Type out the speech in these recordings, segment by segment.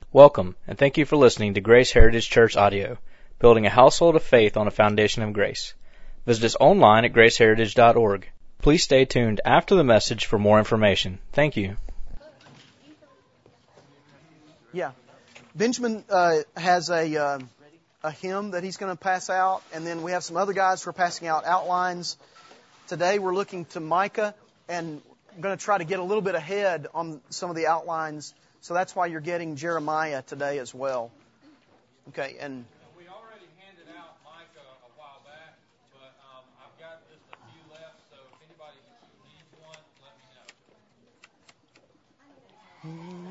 Welcome, and thank you for listening to Grace Heritage Church Audio, building a household of faith on a foundation of grace. Visit us online at graceheritage.org. Please stay tuned after the message for more information. Thank you. Yeah. Benjamin has a hymn that he's going to pass out, and then we have some other guys who are passing out outlines. Today we're looking to Micah, and I'm going to try to get a little bit ahead on some of the outlines. So that's why you're getting Jeremiah today as well. Okay, and we already handed out Micah a while back, but I've got just a few left, so if anybody needs one, let me know.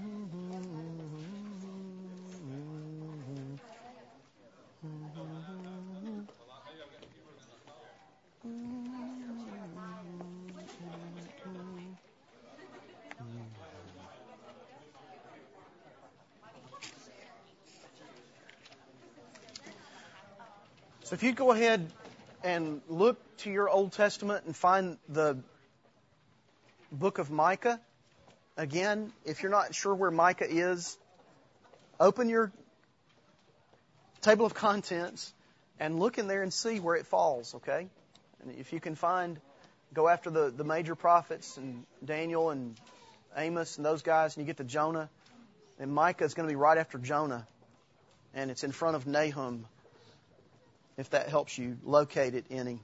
So if you go ahead and look to your Old Testament and find the book of Micah, again, if you're not sure where Micah is, open your table of contents and look in there and see where it falls, okay? And if you can go after the major prophets and Daniel and Amos and those guys, and you get to Jonah, and Micah is going to be right after Jonah, and it's in front of Nahum, if that helps you locate it any.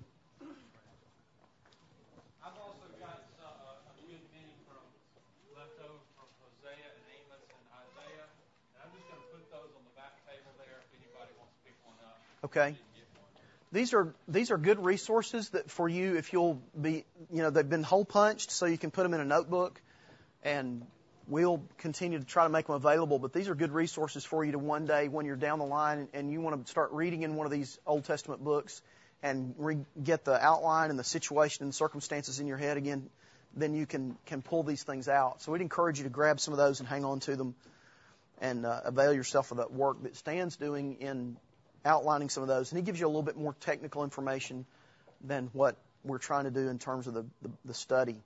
I've also got a good many left over from Hosea and Amos and Isaiah, and I'm just going to put those on the back table there if anybody wants to pick one up. Okay. These are good resources that for you, if you'll be, they've been hole punched so you can put them in a notebook, and we'll continue to try to make them available. But these are good resources for you to one day when you're down the line and you want to start reading in one of these Old Testament books and get the outline and the situation and circumstances in your head again, then you can pull these things out. So we'd encourage you to grab some of those and hang on to them and avail yourself of that work that Stan's doing in outlining some of those. And he gives you a little bit more technical information than what we're trying to do in terms of the study.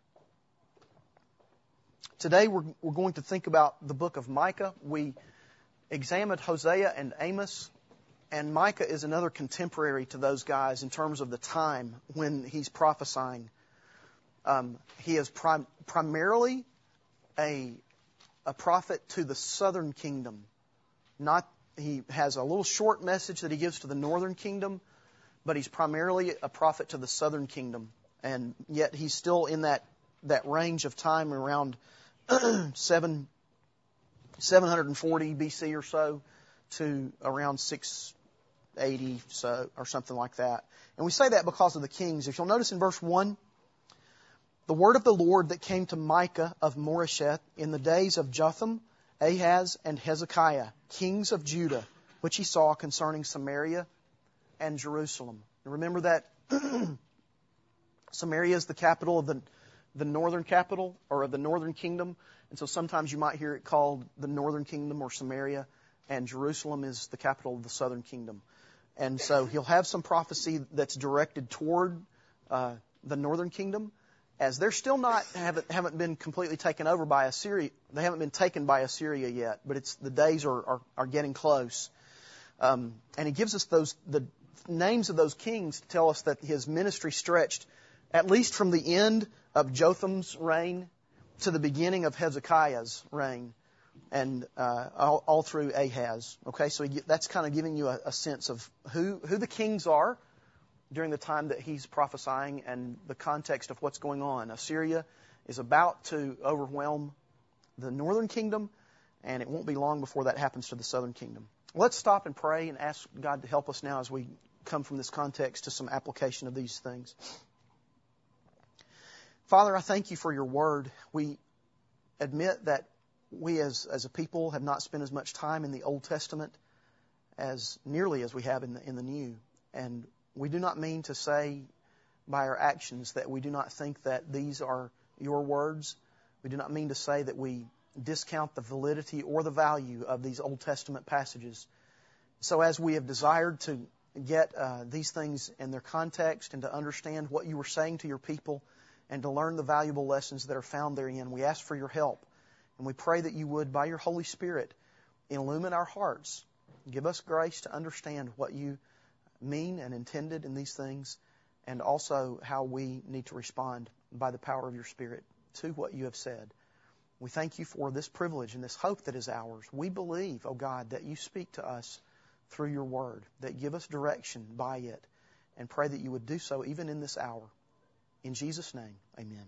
Today we're going to think about the book of Micah. We examined Hosea and Amos, and Micah is another contemporary to those guys in terms of the time when he's prophesying. He is primarily a prophet to the southern kingdom. He has a little short message that he gives to the northern kingdom, but he's primarily a prophet to the southern kingdom. And yet he's still in that range of time around 740 BC or so to around 680 or something like that. And we say that because of the kings. If you'll notice in verse 1, the word of the Lord that came to Micah of Moresheth in the days of Jotham, Ahaz, and Hezekiah, kings of Judah, which he saw concerning Samaria and Jerusalem. And remember that Samaria is the capital of the northern capital, or of the northern kingdom. And so sometimes you might hear it called the northern kingdom or Samaria, and Jerusalem is the capital of the southern kingdom. And so he'll have some prophecy that's directed toward the northern kingdom, as they're still haven't been completely taken over by Assyria. They haven't been taken by Assyria yet, but the days are getting close. And he gives us the names of those kings to tell us that his ministry stretched at least from the end of Jotham's reign to the beginning of Hezekiah's reign, and all through Ahaz. Okay, so that's kind of giving you a sense of who the kings are during the time that he's prophesying and the context of what's going on. Assyria is about to overwhelm the northern kingdom, and it won't be long before that happens to the southern kingdom. Let's stop and pray and ask God to help us now as we come from this context to some application of these things. Father, I thank you for your word. We admit that we as a people have not spent as much time in the Old Testament as nearly as we have in the New. And we do not mean to say by our actions that we do not think that these are your words. We do not mean to say that we discount the validity or the value of these Old Testament passages. So as we have desired to get these things in their context and to understand what you were saying to your people and to learn the valuable lessons that are found therein, we ask for your help. And we pray that you would, by your Holy Spirit, illumine our hearts. Give us grace to understand what you mean and intended in these things, and also how we need to respond by the power of your Spirit to what you have said. We thank you for this privilege and this hope that is ours. We believe, O God, that you speak to us through your word, that give us direction by it, and pray that you would do so even in this hour. In Jesus' name, amen.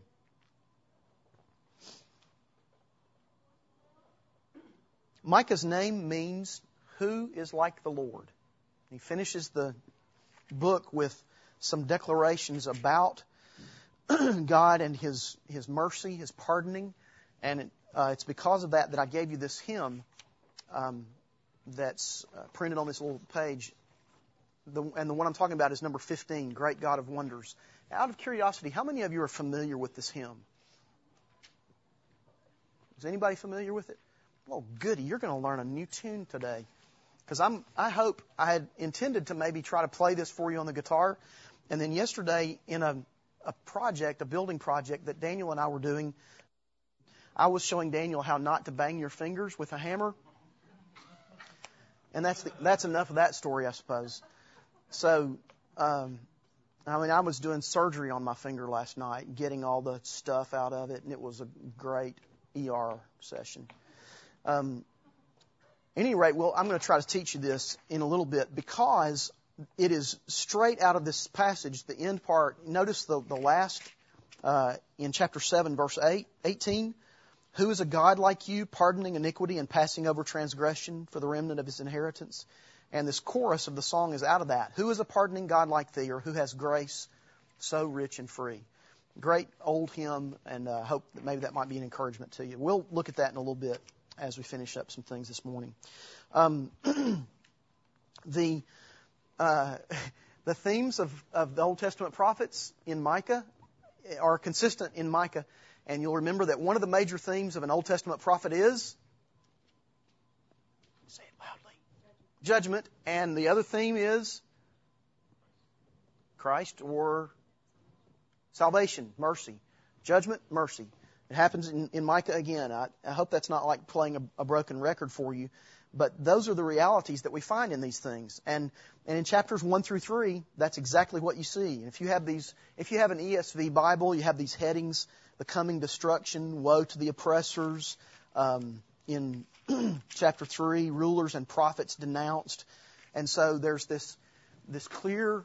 Micah's name means, who is like the Lord? He finishes the book with some declarations about God and His mercy, His pardoning. And it's because of that I gave you this hymn that's printed on this little page. And the one I'm talking about is number 15, Great God of Wonders. Out of curiosity, how many of you are familiar with this hymn? Is anybody familiar with it? Oh, goody, you're going to learn a new tune today. Because I had intended to maybe try to play this for you on the guitar. And then yesterday in a building project that Daniel and I were doing, I was showing Daniel how not to bang your fingers with a hammer. And that's enough of that story, I suppose. So, I was doing surgery on my finger last night, getting all the stuff out of it, and it was a great ER session. At any rate, I'm going to try to teach you this in a little bit because it is straight out of this passage, the end part. Notice the last, in chapter 7, verse 18. Who is a God like you, pardoning iniquity and passing over transgression for the remnant of his inheritance? And this chorus of the song is out of that. Who is a pardoning God like thee, or who has grace so rich and free? Great old hymn, and I hope that maybe that might be an encouragement to you. We'll look at that in a little bit as we finish up some things this morning. The themes of the Old Testament prophets in Micah are consistent in Micah. And you'll remember that one of the major themes of an Old Testament prophet is, say it loudly, judgment. And the other theme is Christ or salvation, mercy. Judgment, mercy. It happens in Micah again. I hope that's not like playing a broken record for you. But those are the realities that we find in these things. And in chapters 1 through 3, that's exactly what you see. And if you have an ESV Bible, you have these headings: the coming destruction, woe to the oppressors. In chapter 3, rulers and prophets denounced. And so there's this clear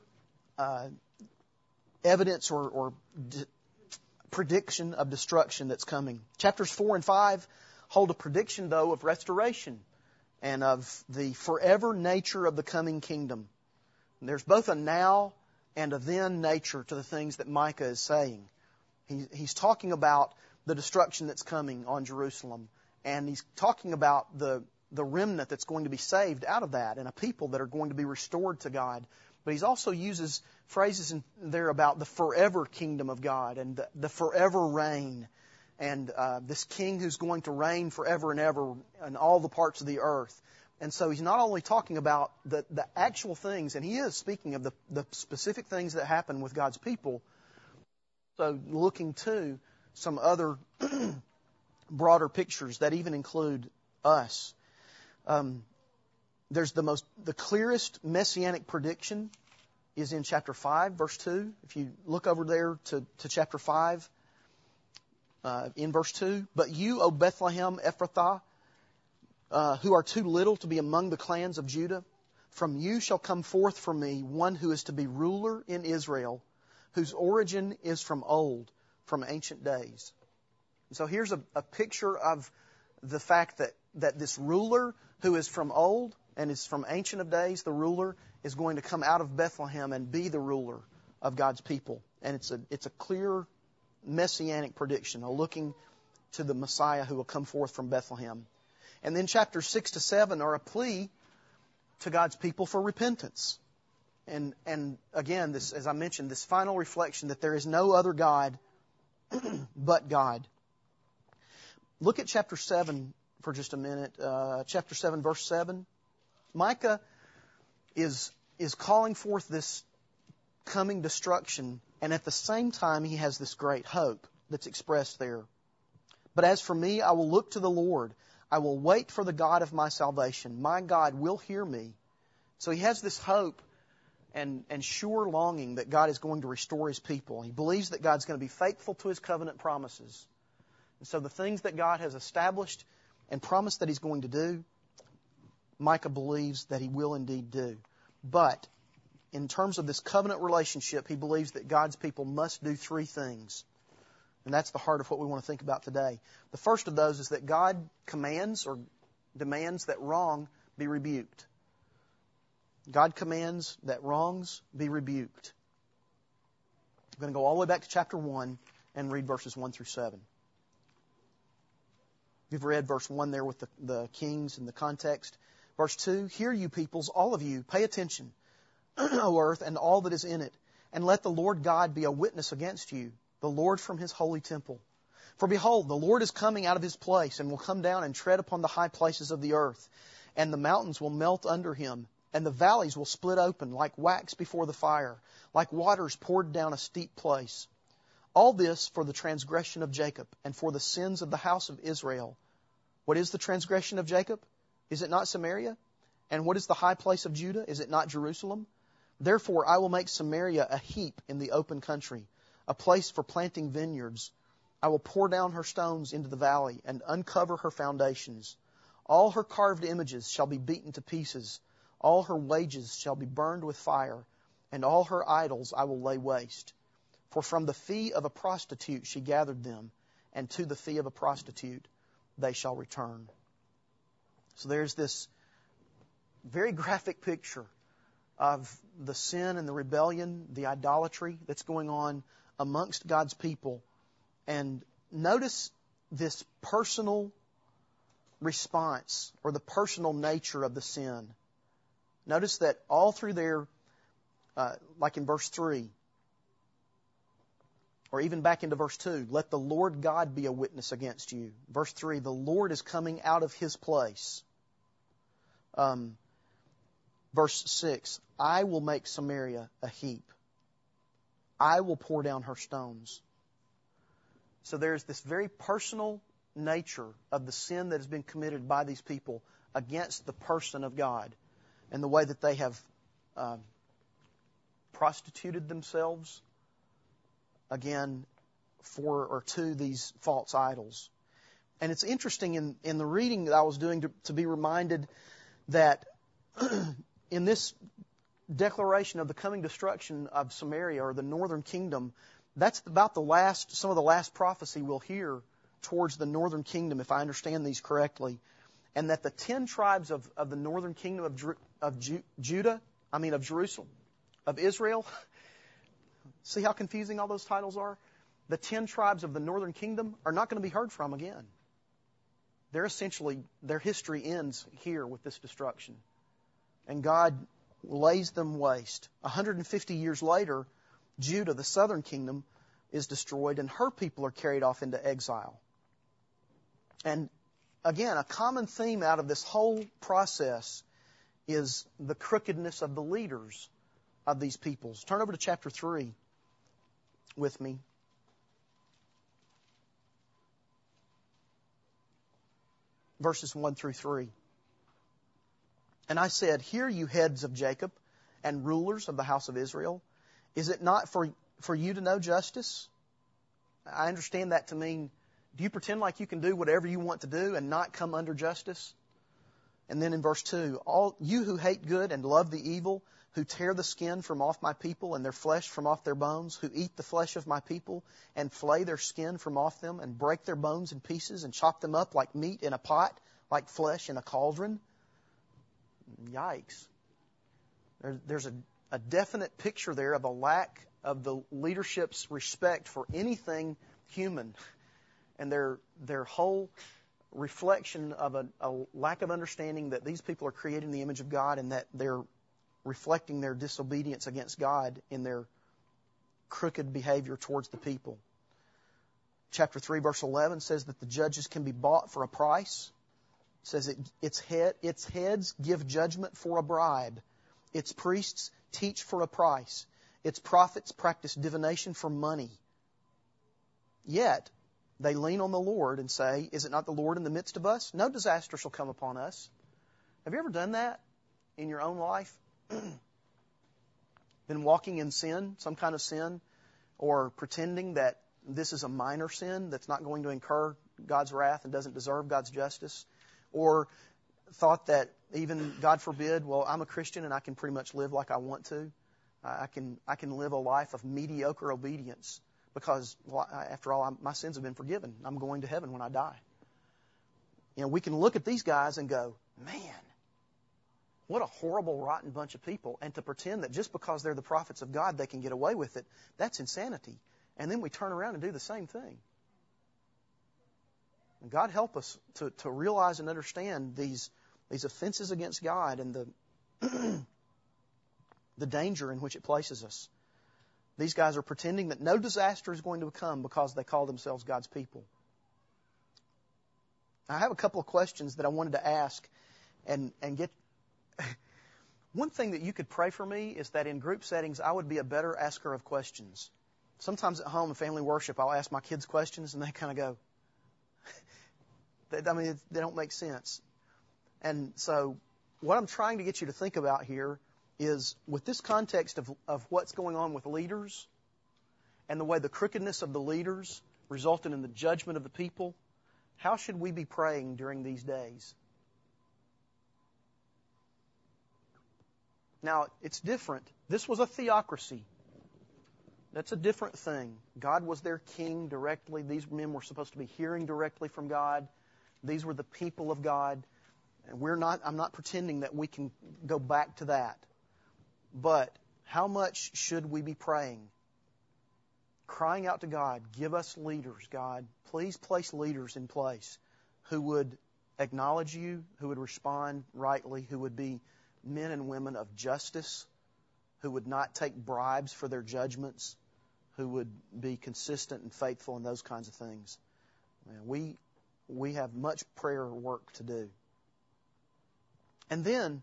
evidence or prediction of destruction that's coming. Chapters 4 and 5 hold a prediction, though, of restoration and of the forever nature of the coming kingdom. And there's both a now and a then nature to the things that Micah is saying. He's talking about the destruction that's coming on Jerusalem, and he's talking about the remnant that's going to be saved out of that, and a people that are going to be restored to God. But he also uses phrases in there about the forever kingdom of God and the forever reign, and this king who's going to reign forever and ever in all the parts of the earth. And so he's not only talking about the actual things, and he is speaking of the specific things that happen with God's people, so looking to some other broader pictures that even include us. There's the clearest messianic prediction is in chapter 5, verse 2. If you look over there to chapter 5, in verse 2, but you, O Bethlehem Ephrathah, who are too little to be among the clans of Judah, from you shall come forth for me one who is to be ruler in Israel, whose origin is from old, from ancient days. And so here's a picture of the fact that this ruler who is from old and is from ancient of days, the ruler, is going to come out of Bethlehem and be the ruler of God's people. And it's a clear messianic prediction, a looking to the Messiah who will come forth from Bethlehem. And then chapters 6 to 7 are a plea to God's people for repentance. And again, this, as I mentioned, this final reflection that there is no other God but God. Look at chapter 7 for just a minute. Chapter 7, verse 7. Micah is calling forth this coming destruction, and at the same time he has this great hope that's expressed there. But as for me, I will look to the Lord. I will wait for the God of my salvation. My God will hear me. So he has this hope and sure longing that God is going to restore His people. He believes that God's going to be faithful to His covenant promises. And so the things that God has established and promised that He's going to do, Micah believes that He will indeed do. But in terms of this covenant relationship, he believes that God's people must do three things. And that's the heart of what we want to think about today. The first of those is that God commands or demands that wrong be rebuked. God commands that wrongs be rebuked. I'm going to go all the way back to chapter 1 and read verses 1 through 7. You've read verse 1 there with the kings and the context. Verse 2, hear you peoples, all of you, pay attention, O earth, and all that is in it, and let the Lord God be a witness against you, the Lord from His holy temple. For behold, the Lord is coming out of His place, and will come down and tread upon the high places of the earth, and the mountains will melt under Him, and the valleys will split open like wax before the fire, like waters poured down a steep place. All this for the transgression of Jacob, and for the sins of the house of Israel. What is the transgression of Jacob? Is it not Samaria? And what is the high place of Judah? Is it not Jerusalem? Therefore I will make Samaria a heap in the open country, a place for planting vineyards. I will pour down her stones into the valley and uncover her foundations. All her carved images shall be beaten to pieces. All her wages shall be burned with fire, and all her idols I will lay waste. For from the fee of a prostitute she gathered them, and to the fee of a prostitute they shall return. So there's this very graphic picture of the sin and the rebellion, the idolatry that's going on amongst God's people. And notice this personal response or the personal nature of the sin. Notice that all through there, like in verse 3, or even back into verse 2, let the Lord God be a witness against you. Verse 3, the Lord is coming out of His place. Verse 6, I will make Samaria a heap. I will pour down her stones. So there's this very personal nature of the sin that has been committed by these people against the person of God, and the way that they have prostituted themselves, again, for or to these false idols. And it's interesting in the reading that I was doing to be reminded that in this declaration of the coming destruction of Samaria or the northern kingdom, that's about some of the last prophecy we'll hear towards the northern kingdom, if I understand these correctly. And that the 10 tribes of the northern kingdom of Jerusalem, of Israel, see how confusing all those titles are? The 10 tribes of the northern kingdom are not going to be heard from again. Their history ends here with this destruction. And God lays them waste. 150 years later, Judah, the southern kingdom, is destroyed, and her people are carried off into exile. And again, a common theme out of this whole process is the crookedness of the leaders of these peoples. Turn over to chapter 3 with me. Verses 1 through 3. And I said, hear you heads of Jacob and rulers of the house of Israel. Is it not for you to know justice? I understand that to mean, do you pretend like you can do whatever you want to do and not come under justice? And then in verse 2, all you who hate good and love the evil, who tear the skin from off my people and their flesh from off their bones, who eat the flesh of my people and flay their skin from off them and break their bones in pieces and chop them up like meat in a pot, like flesh in a cauldron. Yikes. There's a definite picture there of a lack of the leadership's respect for anything human, and their whole reflection of a lack of understanding that these people are created in the image of God, and that they're reflecting their disobedience against God in their crooked behavior towards the people. Chapter 3, verse 11 says that the judges can be bought for a price. It says its heads give judgment for a bribe. Its priests teach for a price. Its prophets practice divination for money. Yet, They lean on the Lord and say, is it not the Lord in the midst of us? No disaster shall come upon us. Have you ever done that in your own life? Been walking in sin, some kind of sin, or pretending that this is a minor sin that's not going to incur God's wrath and doesn't deserve God's justice? Or thought that even, God forbid, well, I'm a Christian and I can pretty much live like I want to. I can live a life of mediocre obedience because, well, after all, my sins have been forgiven. I'm going to heaven when I die. You know, we can look at these guys and go, man, what a horrible, rotten bunch of people. And to pretend that just because they're the prophets of God, they can get away with it, that's insanity. And then we turn around and do the same thing. And God help us to realize and understand these offenses against God and the danger in which it places us. These guys are pretending that no disaster is going to come because they call themselves God's people. I have a couple of questions that I wanted to ask and get. One thing that you could pray for me is that in group settings, I would be a better asker of questions. Sometimes at home in family worship, I'll ask my kids questions and they kind of go, they don't make sense. And so what I'm trying to get you to think about here is with this context of what's going on with leaders and the way the crookedness of the leaders resulted in the judgment of the people, how should we be praying during these days? Now, it's different. This was a theocracy. That's a different thing. God was their king directly. These men were supposed to be hearing directly from God. These were the people of God. And I'm not pretending that we can go back to that. But how much should we be praying? Crying out to God, give us leaders, God. Please place leaders in place who would acknowledge you, who would respond rightly, who would be men and women of justice, who would not take bribes for their judgments, who would be consistent and faithful in those kinds of things. We have much prayer work to do. And then,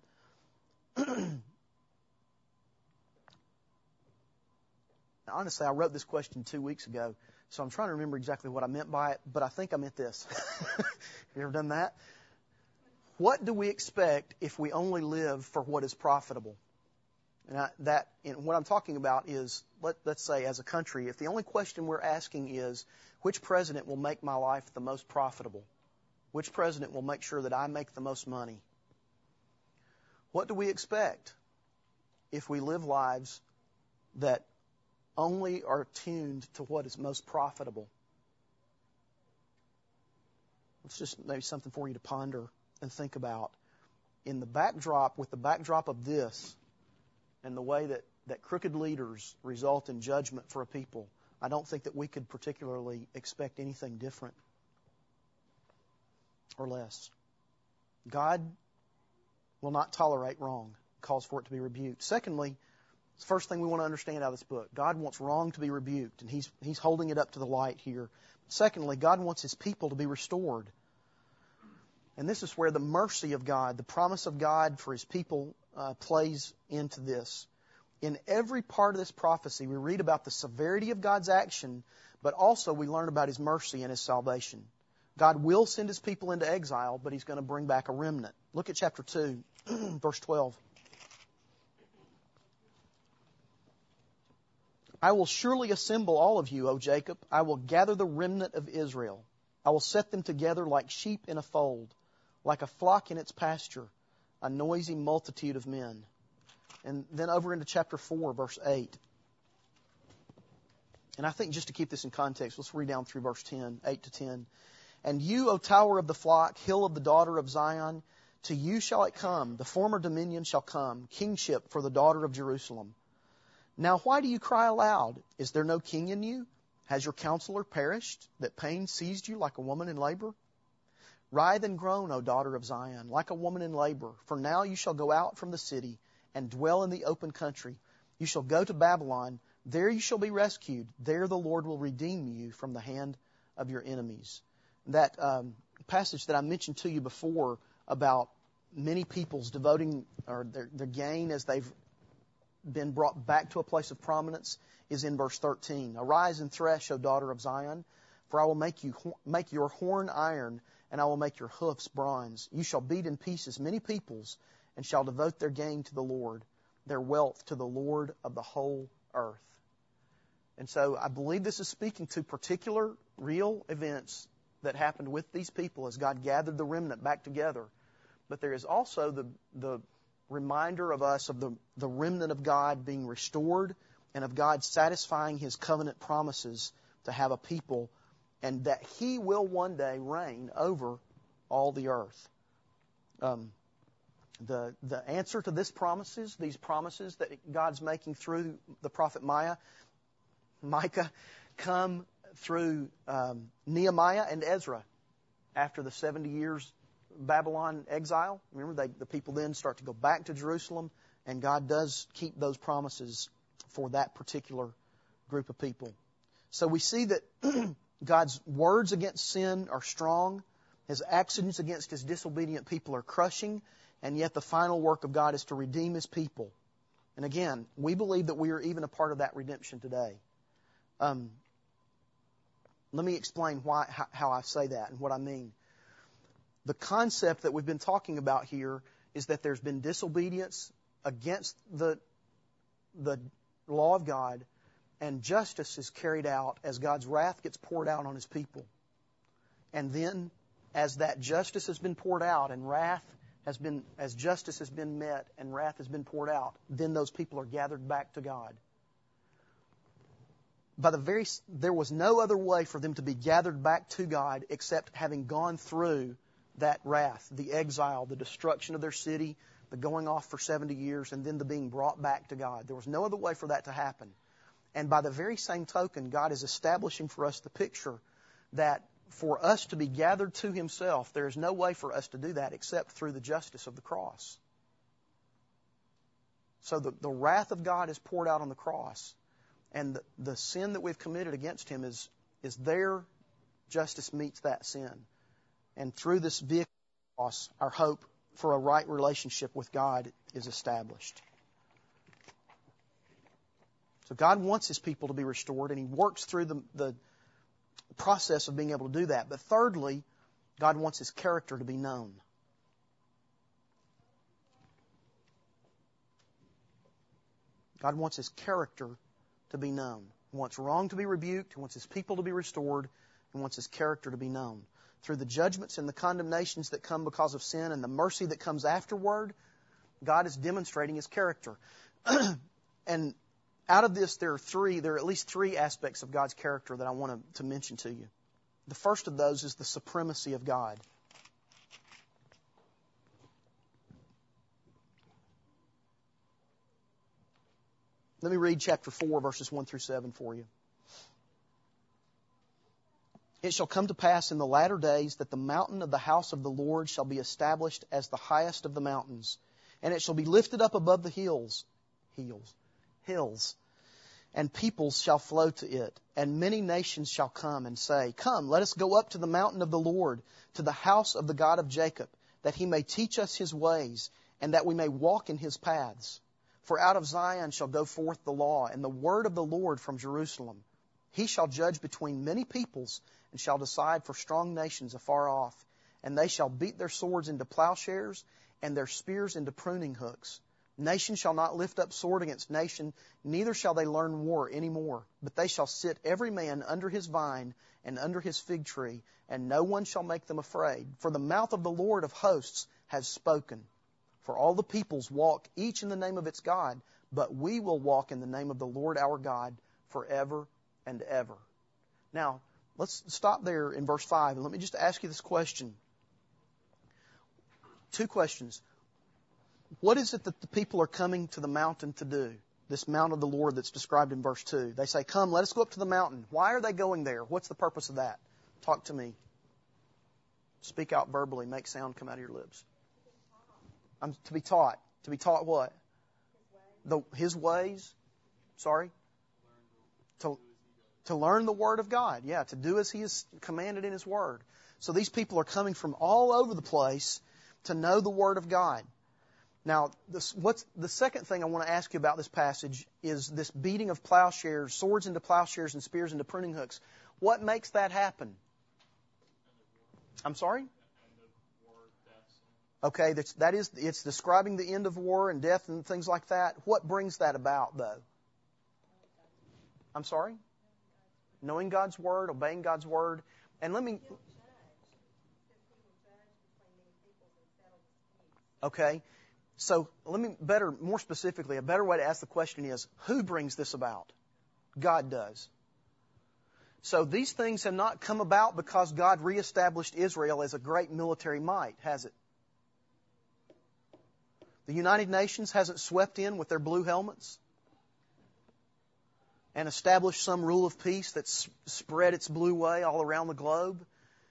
honestly, I wrote this question 2 weeks ago, so I'm trying to remember exactly what I meant by it, but I think I meant this. Have you ever done that? What do we expect if we only live for what is profitable? And what I'm talking about is, let's say as a country, if the only question we're asking is, which president will make my life the most profitable? Which president will make sure that I make the most money? What do we expect if we live lives that only are tuned to what is most profitable? It's just maybe something for you to ponder and think about. With the backdrop of this, and the way that crooked leaders result in judgment for a people, I don't think that we could particularly expect anything different or less. God will not tolerate wrong, calls for it to be rebuked. Secondly, the first thing we want to understand out of this book, God wants wrong to be rebuked, and He's holding it up to the light here. Secondly, God wants His people to be restored. And this is where the mercy of God, the promise of God for His people, plays into this. In every part of this prophecy, we read about the severity of God's action, but also we learn about His mercy and His salvation. God will send His people into exile, but He's going to bring back a remnant. Look at chapter 2, verse 12. I will surely assemble all of you, O Jacob. I will gather the remnant of Israel. I will set them together like sheep in a fold, like a flock in its pasture, a noisy multitude of men. And then over into chapter 4, verse 8. And I think just to keep this in context, let's read down through verse 10, 8 to 10. And you, O tower of the flock, hill of the daughter of Zion, to you shall it come, the former dominion shall come, kingship for the daughter of Jerusalem. Now why do you cry aloud? Is there no king in you? Has your counselor perished, that pain seized you like a woman in labor? Writhe and groan, O daughter of Zion, like a woman in labor. For now you shall go out from the city and dwell in the open country. You shall go to Babylon. There you shall be rescued. There the Lord will redeem you from the hand of your enemies. That passage that I mentioned to you before about many peoples devoting or their gain as they've been brought back to a place of prominence is in verse 13. Arise and thresh, O daughter of Zion. For I will make your horn iron, and I will make your hoofs bronze. You shall beat in pieces many peoples, and shall devote their gain to the Lord, their wealth to the Lord of the whole earth. And so I believe this is speaking to particular real events that happened with these people as God gathered the remnant back together. But there is also the reminder of us of the remnant of God being restored and of God satisfying His covenant promises to have a people, and that He will one day reign over all the earth. The answer to these promises that God's making through the prophet Micah, come through Nehemiah and Ezra after the 70 years Babylon exile. Remember, the people then start to go back to Jerusalem, and God does keep those promises for that particular group of people. So we see that God's words against sin are strong. His actions against His disobedient people are crushing, and yet the final work of God is to redeem His people. And again, we believe that we are even a part of that redemption today. Let me explain how I say that and what I mean. The concept that we've been talking about here is that there's been disobedience against the law of God, and justice is carried out as God's wrath gets poured out on His people. And then, as that justice has been poured out and as justice has been met and wrath has been poured out, then those people are gathered back to God. There was no other way for them to be gathered back to God except having gone through that wrath, the exile, the destruction of their city, the going off for 70 years, and then the being brought back to God. There was no other way for that to happen. And by the very same token, God is establishing for us the picture that for us to be gathered to Himself, there is no way for us to do that except through the justice of the cross. So the wrath of God is poured out on the cross, and the sin that we've committed against Him is there. Justice meets that sin. And through this vehicle of the cross, our hope for a right relationship with God is established. So God wants His people to be restored, and He works through the process of being able to do that. But thirdly, God wants His character to be known. God wants His character to be known. He wants wrong to be rebuked. He wants His people to be restored. He wants His character to be known. Through the judgments and the condemnations that come because of sin and the mercy that comes afterward, God is demonstrating His character. And out of this, there are at least three aspects of God's character that I want to mention to you. The first of those is the supremacy of God. Let me read chapter 4, verses 1 through 7 for you. It shall come to pass in the latter days that the mountain of the house of the Lord shall be established as the highest of the mountains, and it shall be lifted up above the hills, and peoples shall flow to it, and many nations shall come and say, Come, let us go up to the mountain of the Lord, to the house of the God of Jacob, that He may teach us His ways, and that we may walk in His paths. For out of Zion shall go forth the law, and the word of the Lord from Jerusalem. He shall judge between many peoples, and shall decide for strong nations afar off. And they shall beat their swords into plowshares, and their spears into pruning hooks. Nation shall not lift up sword against nation, neither shall they learn war any more. But they shall sit every man under his vine and under his fig tree, and no one shall make them afraid. For the mouth of the Lord of hosts has spoken. For all the peoples walk each in the name of its God, but we will walk in the name of the Lord our God forever and ever. Now, let's stop there in verse 5, and let me just ask you this question. Two questions. What is it that the people are coming to the mountain to do? This mount of the Lord that's described in verse 2. They say, Come, let us go up to the mountain. Why are they going there? What's the purpose of that? Talk to me. Speak out verbally. Make sound come out of your lips. To be taught. To be taught what? His ways. Sorry? To learn the Word of God. Yeah, to do as He has commanded in His Word. So these people are coming from all over the place to know the Word of God. Now, what's the second thing I want to ask you about this passage is this beating of plowshares, swords into plowshares and spears into pruning hooks. What makes that happen? I'm sorry? Okay, it's describing the end of war and death and things like that. What brings that about, though? I'm sorry? Knowing God's Word, obeying God's Word. And let me... Okay, so let me more specifically, a better way to ask the question is, who brings this about? God does. So these things have not come about because God reestablished Israel as a great military might, has it? The United Nations hasn't swept in with their blue helmets and established some rule of peace that's spread its blue way all around the globe.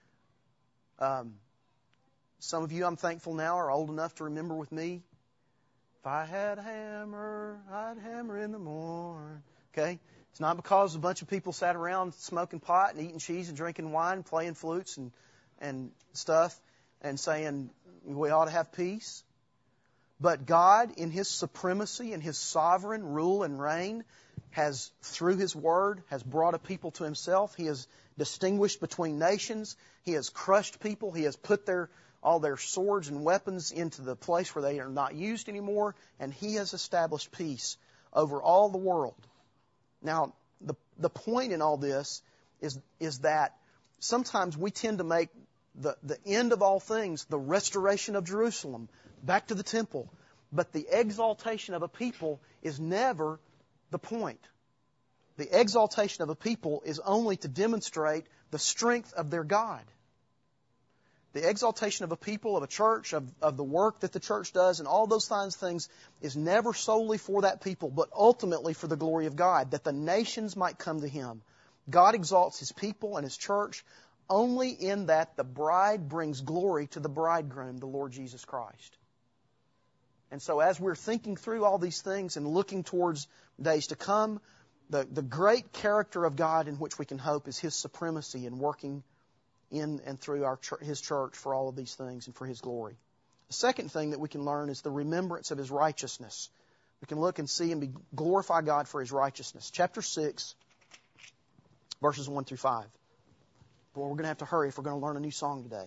Some of you, I'm thankful now, are old enough to remember with me, if I had a hammer, I'd hammer in the morn. Okay? It's not because a bunch of people sat around smoking pot and eating cheese and drinking wine, playing flutes and stuff, and saying we ought to have peace. But God, in His supremacy and His sovereign rule and reign, has, through His Word, has brought a people to Himself. He has distinguished between nations. He has crushed people. He has put all their swords and weapons into the place where they are not used anymore. And He has established peace over all the world. Now, the point in all this is that sometimes we tend to make the end of all things the restoration of Jerusalem, back to the temple. But the exaltation of a people is never the point. The exaltation of a people is only to demonstrate the strength of their God. The exaltation of a people, of a church, of the work that the church does, and all those kinds of things is never solely for that people, but ultimately for the glory of God, that the nations might come to Him. God exalts His people and His church only in that the bride brings glory to the bridegroom, the Lord Jesus Christ. And so as we're thinking through all these things and looking towards days to come, the great character of God in which we can hope is His supremacy in working in and through His church for all of these things and for His glory. The second thing that we can learn is the remembrance of His righteousness. We can look and see and glorify God for His righteousness. Chapter 6, verses 1 through 5. Boy, we're going to have to hurry if we're going to learn a new song today.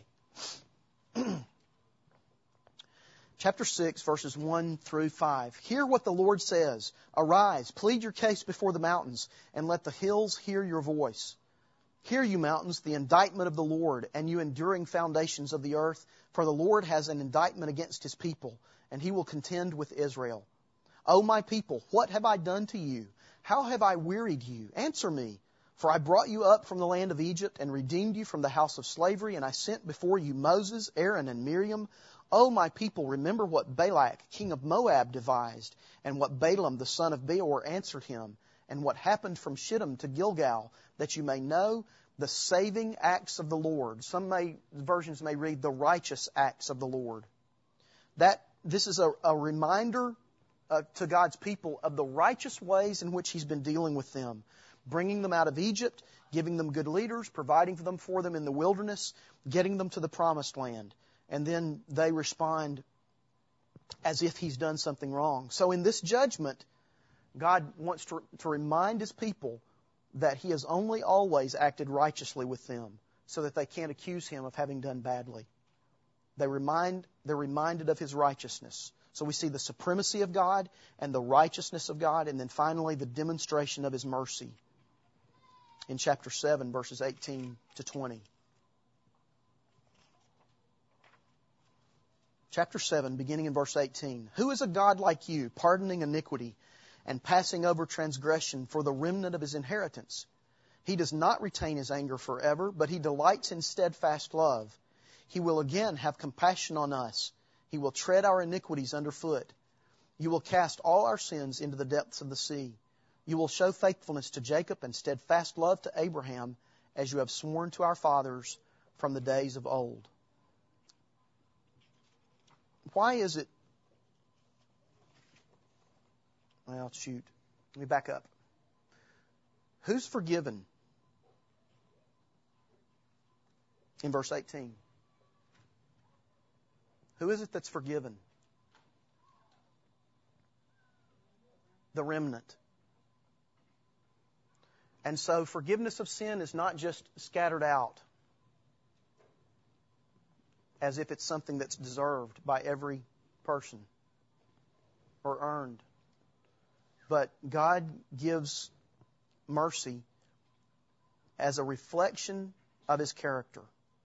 Chapter 6, verses 1 through 5. Hear what the Lord says. Arise, plead your case before the mountains, and let the hills hear your voice. Hear, you mountains, the indictment of the Lord, and you enduring foundations of the earth, for the Lord has an indictment against His people, and He will contend with Israel. O my people, what have I done to you? How have I wearied you? Answer me. For I brought you up from the land of Egypt and redeemed you from the house of slavery, and I sent before you Moses, Aaron, and Miriam. O my people, remember what Balak, king of Moab, devised, and what Balaam, the son of Beor, answered him, and what happened from Shittim to Gilgal, that you may know the saving acts of the Lord. Some versions may read the righteous acts of the Lord. This is a reminder to God's people of the righteous ways in which He's been dealing with them, bringing them out of Egypt, giving them good leaders, providing for them in the wilderness, getting them to the promised land. And then they respond as if He's done something wrong. So in this judgment, God wants to remind His people that He has only always acted righteously with them, so that they can't accuse Him of having done badly. They're reminded of His righteousness. So we see the supremacy of God and the righteousness of God, and then finally the demonstration of His mercy in chapter 7, verses 18 to 20. Chapter 7, beginning in verse 18. Who is a God like you, pardoning iniquity and passing over transgression for the remnant of His inheritance? He does not retain His anger forever, but He delights in steadfast love. He will again have compassion on us. He will tread our iniquities underfoot. You will cast all our sins into the depths of the sea. You will show faithfulness to Jacob and steadfast love to Abraham, as you have sworn to our fathers from the days of old. Why is it... Well, shoot. Let me back up. Who's forgiven? In verse 18. Who is it that's forgiven? the remnant. And so forgiveness of sin is not just scattered out as if it's something that's deserved by every person or earned. But God gives mercy as a reflection of His character.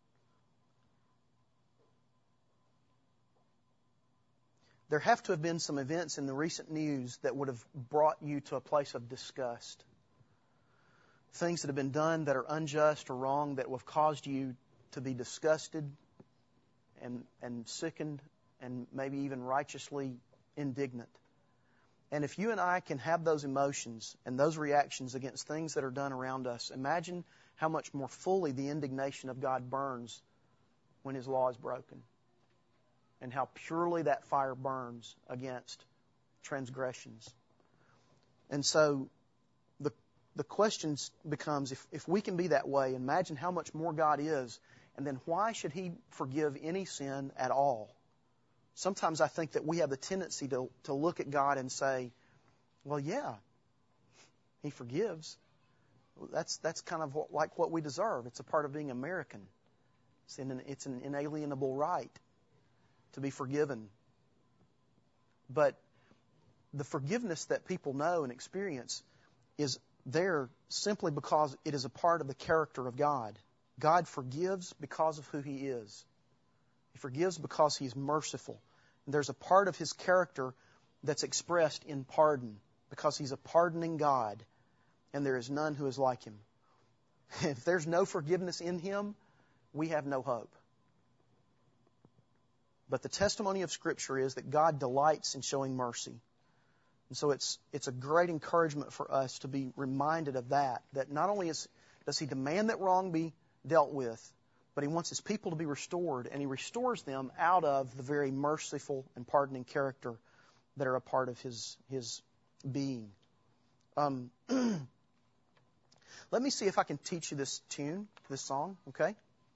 There have to have been some events in the recent news that would have brought you to a place of disgust. Things that have been done that are unjust or wrong that have caused you to be disgusted and sickened and maybe even righteously indignant. And if you and I can have those emotions and those reactions against things that are done around us, imagine how much more fully the indignation of God burns when His law is broken. And how purely that fire burns against transgressions. And so the question becomes, if we can be that way, imagine how much more God is, and then why should He forgive any sin at all? Sometimes I think that we have the tendency to look at God and say, well, yeah, He forgives. That's kind of like what we deserve. It's a part of being American. It's an inalienable right to be forgiven. But the forgiveness that people know and experience is there simply because it is a part of the character of God. God forgives because of who He is. He forgives because He's merciful. And there's a part of His character that's expressed in pardon because He's a pardoning God, and there is none who is like Him. If there's no forgiveness in Him, we have no hope. But the testimony of Scripture is that God delights in showing mercy. And so it's a great encouragement for us to be reminded of that not only does He demand that wrong be dealt with, but He wants His people to be restored, and He restores them out of the very merciful and pardoning character that are a part of His being. Let me see if I can teach you this tune, this song, okay?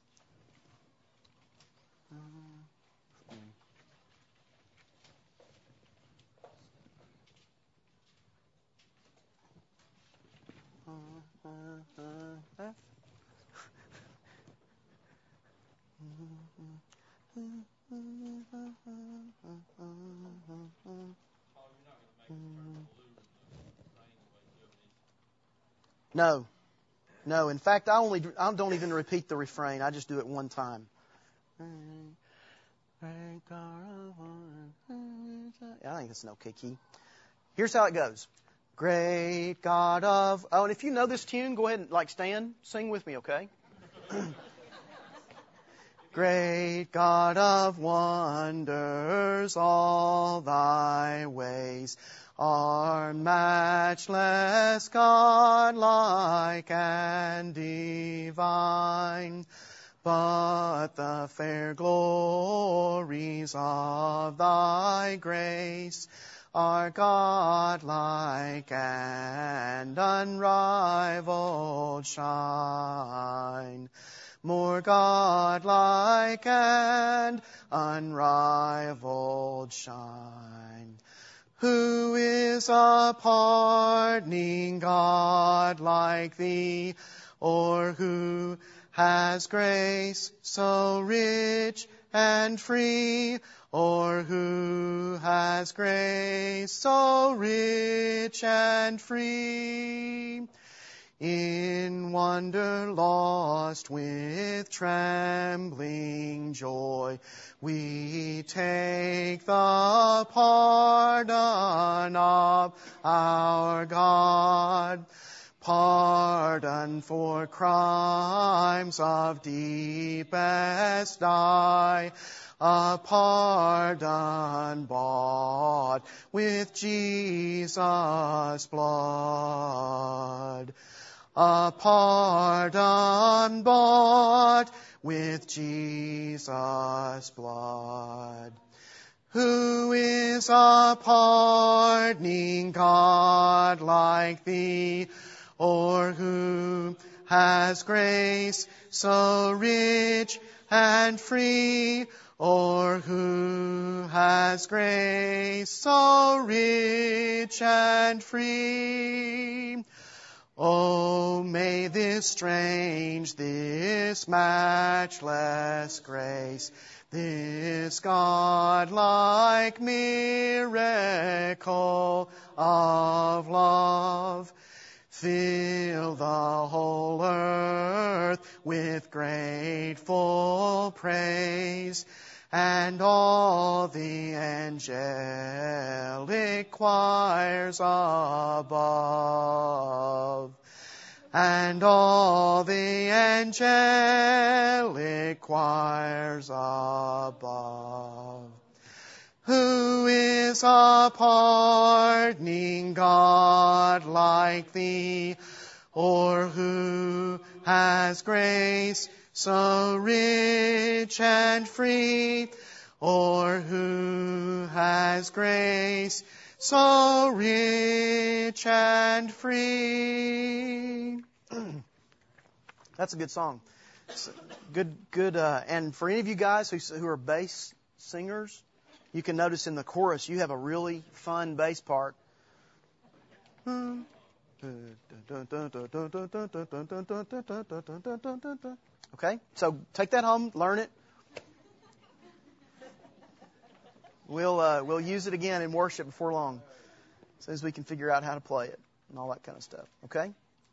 No. In fact, I don't even repeat the refrain. I just do it one time. I think it's an okay key. Here's how it goes. Great God of... Oh, and if you know this tune, go ahead and stand. Sing with me, okay? Great God of wonders, all Thy ways are matchless, godlike and divine. But the fair glories of Thy grace are godlike and unrivaled shine. More godlike and unrivaled shine. Who is a pardoning God like Thee, or who has grace so rich and free, or who has grace so rich and free? In wonder lost with trembling joy, we take the pardon of our God. Pardon for crimes of deepest dye, a pardon bought with Jesus' blood. A pardon bought with Jesus' blood. Who is a pardoning God like Thee, or who has grace so rich and free, or who has grace so rich and free. Oh, may this strange, this matchless grace, this God-like miracle of love, fill the whole earth with grateful praise, and all the angelic choirs above, and all the angelic choirs above. Who is a pardoning God like Thee, or who has grace so rich and free, or who has grace so rich and free? That's a good song. Good. And for any of you guys who are bass singers, you can notice in the chorus you have a really fun bass part. Okay, so take that home, learn it. We'll use it again in worship before long, as soon as we can figure out how to play it and all that kind of stuff. Okay.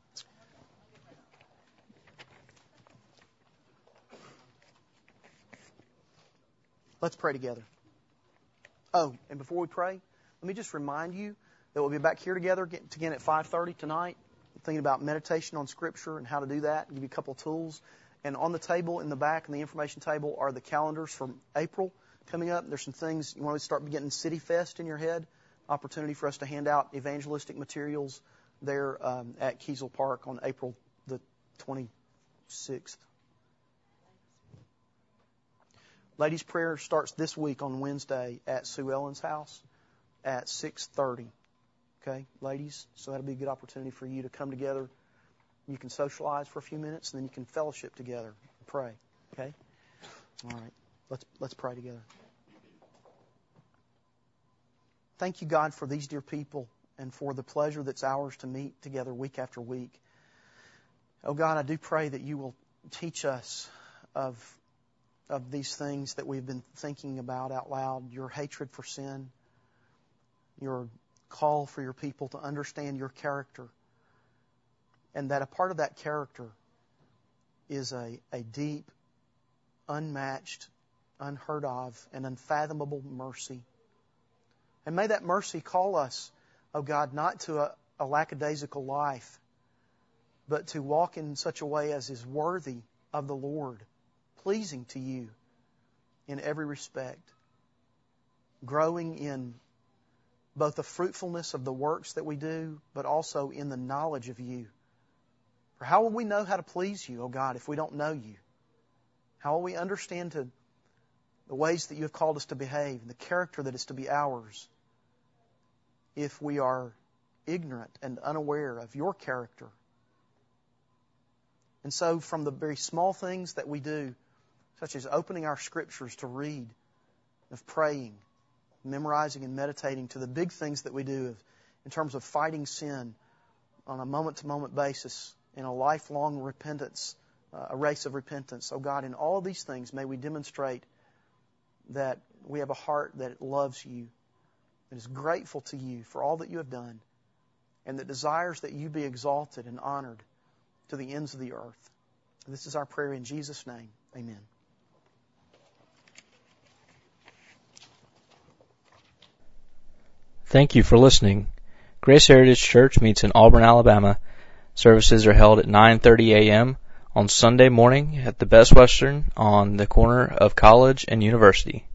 Let's pray together. Oh, and before we pray, let me just remind you that we'll be back here together again at 5:30 tonight, thinking about meditation on Scripture and how to do that, and give you a couple of tools. And on the table in the back, on the information table, are the calendars from April coming up. There's some things you want to start getting City Fest in your head, opportunity for us to hand out evangelistic materials there at Kiesel Park on April the 26th. Ladies' prayer starts this week on Wednesday at Sue Ellen's house at 6:30. Okay, ladies? So that'll be a good opportunity for you to come together. You can socialize for a few minutes, and then you can fellowship together and pray. Okay? All right. Let's pray together. Thank you, God, for these dear people and for the pleasure that's ours to meet together week after week. Oh, God, I do pray that you will teach us of these things that we've been thinking about out loud, your hatred for sin, your call for your people to understand your character, and that a part of that character is a deep, unmatched, unheard of, and unfathomable mercy. And may that mercy call us, oh God, not to a lackadaisical life, but to walk in such a way as is worthy of the Lord, pleasing to you in every respect, growing in both the fruitfulness of the works that we do, but also in the knowledge of you. For how will we know how to please you, oh God, if we don't know you? How will we understand the ways that you have called us to behave and the character that is to be ours if we are ignorant and unaware of your character? And so from the very small things that we do, such as opening our Scriptures to read, of praying, memorizing and meditating, to the big things that we do in terms of fighting sin on a moment-to-moment basis, in a lifelong repentance, a race of repentance. Oh God, in all of these things, may we demonstrate that we have a heart that loves you, that is grateful to you for all that you have done, and that desires that you be exalted and honored to the ends of the earth. And this is our prayer in Jesus' name. Amen. Thank you for listening. Grace Heritage Church meets in Auburn, Alabama. Services are held at 9:30 a.m. on Sunday morning at the Best Western on the corner of College and University.